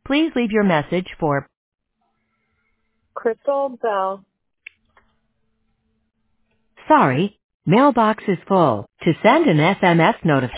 Please leave your message for Crystal Bell. Sorry, mailbox is full. To send an SMS notification,